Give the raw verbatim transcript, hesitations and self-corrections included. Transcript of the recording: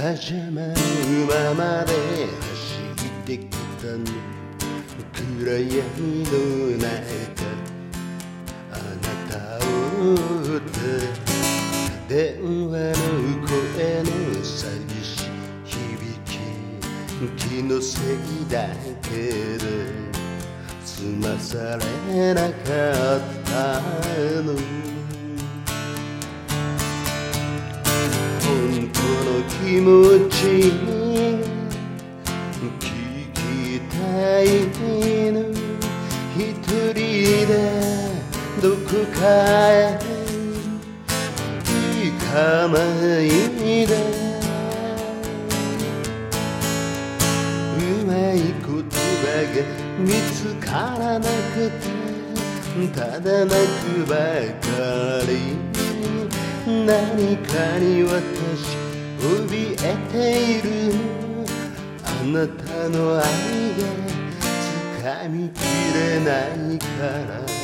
パジャマのままで走ってきたの、暗闇の中あなたを追って電話の声の寂しい響き、気のせいだけで済まされなかったの。本当の気持ち聞きたいの、一人でどこかへ行かないで、うまい言葉が見つからなくて、ただ泣くばかり。何かに私怯えているの、あなたの愛が掴みきれないから。